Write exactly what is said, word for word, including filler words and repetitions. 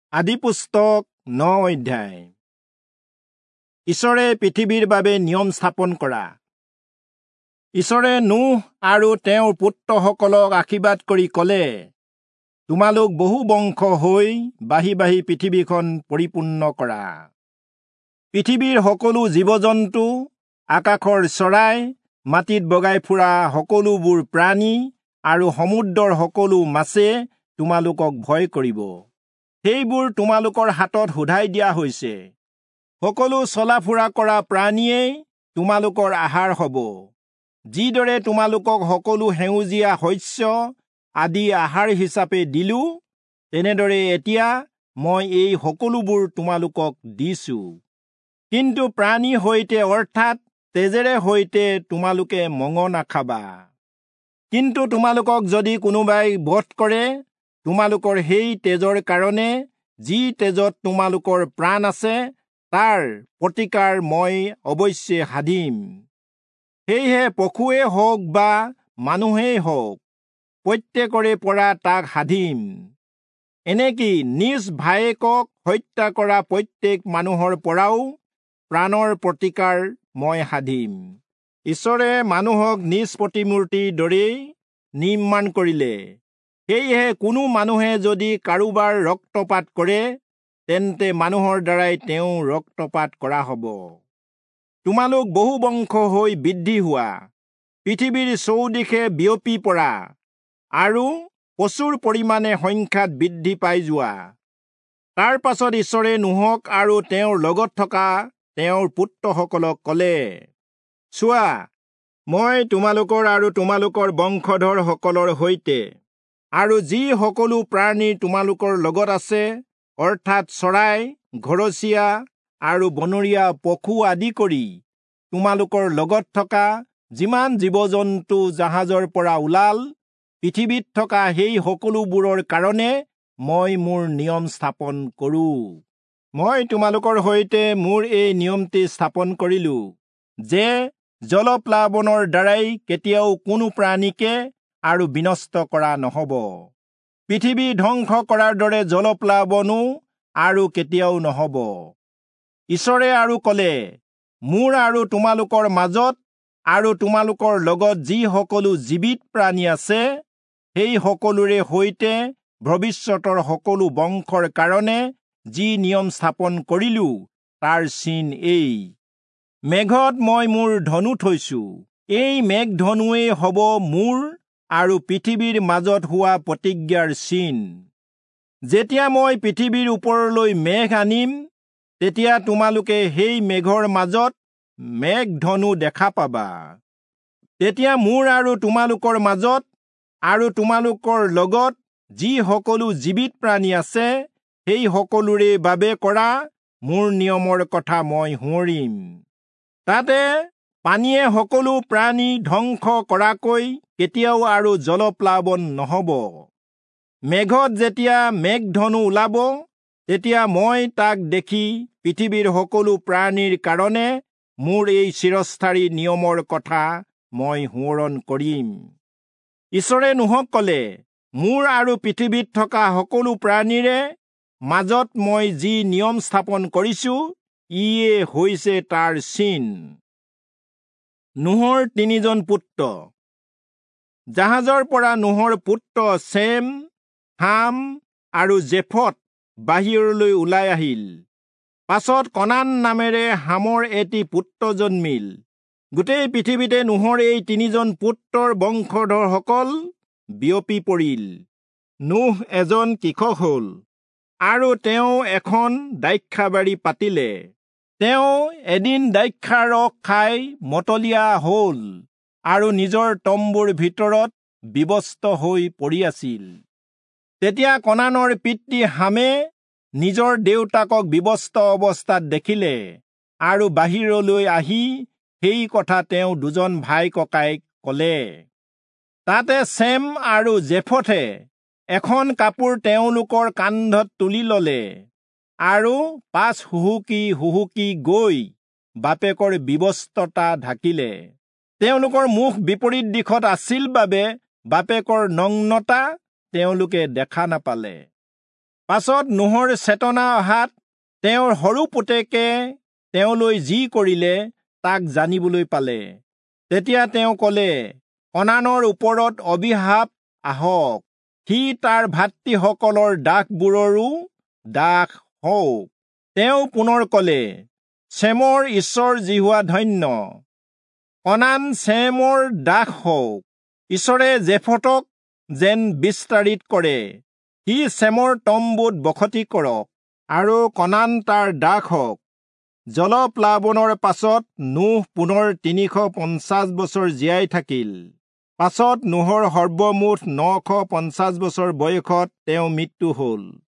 আদিপুস্তক ন অধ্যায়। ঈশ্বৰে পৃথিৱীৰ বাবে নিয়ম স্থাপন কৰা। ঈশ্বৰে নোহ আৰু তেওঁৰ পুত্ৰসকলক আশীৰ্বাদ কৰি ক'লে, তোমালোক বহু বংশ হৈ বাঢ়ি বাঢ়ি পৃথিৱীখন পৰিপূৰ্ণ কৰা। পৃথিৱীৰ সকলো জীৱ-জন্তু, আকাশৰ চৰাই, মাটিত বগাই ফুৰা সকলোবোৰ প্ৰাণী আৰু সমুদ্ৰৰ সকলো মাছে তোমালোকক ভয় কৰিব। সেইবোৰ তোমালোকৰ হাতত সোধাই দিয়া হৈছে। সকলো চলা ফুৰা কৰা প্ৰাণীয়েই তোমালোকৰ আহাৰ হ'ব। যিদৰে তোমালোকক সকলো সেউজীয়া শস্য আদি আহাৰ হিচাপে দিলো, তেনেদৰে এতিয়া মই এই সকলোবোৰ তোমালোকক দিছো। কিন্তু প্ৰাণীৰ সৈতে অৰ্থাৎ তেজেৰে সৈতে তোমালোকে মঙহ নাখাবা। কিন্তু তোমালোকক যদি কোনোবাই বধ কৰে, তোমালোকৰ সেই তেজৰ কাৰণে যি তেজত তোমালোকৰ প্ৰাণ আছে, তাৰ প্ৰতিকাৰ মই অৱশ্যে সাধিম। সেয়েহে পশুৱেই হওক বা মানুহেই হওক, প্ৰত্যেকৰে পৰা তাক সাধিম। এনেকি নিজ ভায়েকক হত্যা কৰা প্ৰত্যেক মানুহৰ পৰাও প্ৰাণৰ প্ৰতিকাৰ মই সাধিম। ঈশ্বৰে মানুহক নিজ প্ৰতিমূৰ্তিৰ দৰেই নিৰ্মাণ কৰিলে। সেয়েহে কোনো মানুহে যদি কাৰোবাৰ ৰক্তপাত কৰে, তেন্তে মানুহৰ দ্বাৰাই তেওঁ ৰক্তপাত কৰা হ'ব। তোমালোক বহু বংশ হৈ বৃদ্ধি হোৱা, পৃথিৱীৰ চৌদিশে বিয়পি পৰা আৰু প্ৰচুৰ পৰিমাণে সংখ্যাত বৃদ্ধি পাই যোৱা। তাৰ পাছত ঈশ্বৰে নোহক আৰু তেওঁৰ লগত থকা তেওঁৰ পুত্ৰসকলক ক'লে, চোৱা, মই তোমালোকৰ আৰু তোমালোকৰ বংশধৰ সকলৰ সৈতে আৰু যি সকলো প্ৰাণী তোমালোকৰ লগত আছে, অৰ্থাৎ চৰাই, ঘৰচীয়া আৰু বনৰীয়া পশু আদি কৰি তোমালোকৰ লগত থকা যিমান জীৱ-জন্তু জাহাজৰ পৰা ওলাল, পৃথিৱীত থকা সেই সকলোবোৰৰ কাৰণে মই মোৰ নিয়ম স্থাপন কৰোঁ। মই তোমালোকৰ সৈতে মোৰ এই নিয়মটি স্থাপন কৰিলো যে জলপ্লাৱনৰ দ্বাৰাই কেতিয়াও কোনো প্ৰাণীকে আৰু বিনষ্ট কৰা নহ'ব। পৃথিৱী ধ্বংস কৰাৰ দৰে জলপ্লাৱনো আৰু কেতিয়াও নহ'ব। ঈশ্বৰে আৰু ক'লে, মোৰ আৰু তোমালোকৰ মাজত আৰু তোমালোকৰ লগত যি সকলো জীৱিত প্ৰাণী আছে, সেই সকলোৰে সৈতে ভৱিষ্যতৰ সকলো বংশৰ কাৰণে যি নিয়ম স্থাপন কৰিলো, তাৰ চিন এই। মেঘত মই মোৰ ধনু থৈছো। এই মেঘধনুৱেই হ'ব মোৰ আৰু পৃথিৱীৰ মাজত হোৱা প্ৰতিজ্ঞাৰ চিন। যেতিয়া মই পৃথিৱীৰ ওপৰলৈ মেঘ আনিম, তেতিয়া তোমালোকে সেই মেঘৰ মাজত মেঘধনু দেখা পাবা। তেতিয়া মোৰ আৰু তোমালোকৰ মাজত আৰু তোমালোকৰ লগত যি সকলো জীৱিত প্ৰাণী আছে, সেই সকলোৰে বাবে কৰা মোৰ নিয়মৰ কথা মই সোঁৱৰিম। তাতে পানীয়ে সকলো প্ৰাণী ধ্বংস কৰাকৈ কেতিয়াও আৰু জলপ্লাৱন নহ'ব। মেঘত যেতিয়া মেঘধনু ওলাব, তেতিয়া মই তাক দেখি পৃথিৱীৰ সকলো প্ৰাণীৰ কাৰণে মোৰ এই চিৰস্থায়ী নিয়মৰ কথা মই সোঁৱৰণ কৰিম। ঈশ্বৰে নোহক ক'লে, মোৰ আৰু পৃথিৱীত থকা সকলো প্ৰাণীৰে মাজত মই যি নিয়ম স্থাপন কৰিছো, ইয়ে হৈছে তাৰ চিন। নোহৰ তিনিজন পুত্ৰ। জাহাজৰ পৰা নোহৰ পুত্ৰ চেম, হাম আৰু জেফত বাহিৰলৈ ওলাই আহিল। পাছত কনান নামেৰে হামৰ এটি পুত্ৰ জন্মিল। গোটেই পৃথিৱীতে নোহৰ এই তিনিজন পুত্ৰৰ বংশধৰসকল বিয়পি পৰিল। নোহ এজন কৃষক হ'ল আৰু তেওঁ এখন দ্ৰাক্ষাবাৰী পাতিলে। তেওঁ এদিন দ্ৰাক্ষাৰ ৰস খাই মতলীয়া হ'ল আৰু নিজৰ তম্বুৰ ভিতৰত বিবস্ত হৈ পৰি আছিল। তেতিয়া কনানৰ পিতৃ হামে নিজৰ দেউতাকক বিবস্ত অৱস্থাত দেখিলে আৰু বাহিৰলৈ আহি সেই কথা তেওঁ দুজন ভাই ককাইক ক'লে। তাতে চেম আৰু জেফথে এখন কাপোৰ তেওঁলোকৰ কান্ধত তুলি ল'লে আৰু পাছ হুহুকি হুহুকি গৈ বাপেকৰ বিবস্ততা ঢাকিলে। তেওঁলোকৰ মুখ বিপৰীত দিশত আছিল বাবে বাপেকৰ নগ্নতা তেওঁলোকে দেখা নাপালে। পাছত নোহৰ চেতনা অহাত তেওঁৰ সৰু পুতেকে তেওঁলৈ যি কৰিলে তাক জানিবলৈ পালে। তেতিয়া তেওঁ ক'লে, কনানৰ ওপৰত অভিশাপ আহক, সি তাৰ ভাতৃসকলৰ দাসবোৰৰো দাস হওক। তেওঁ পুনৰ ক'লে, চেমৰ ঈশ্বৰ জিহুৱা ধন্য, কনান চেমৰ দাস হওক। ঈশ্বৰে জেফতক যেন বিস্তাৰিত কৰে, সি চেমৰ তম্বুত বসতি কৰক, আৰু কনান তাৰ দাস হওক। জলপ্লাৱনৰ পাছত নোহ পুনৰ তিনিশ পঞ্চাছ বছৰ জীয়াই থাকিল। পাছত নোহৰ সৰ্বমুঠ নশ পঞ্চাছ বছৰ বয়সত তেওঁ মৃত্যু হ'ল।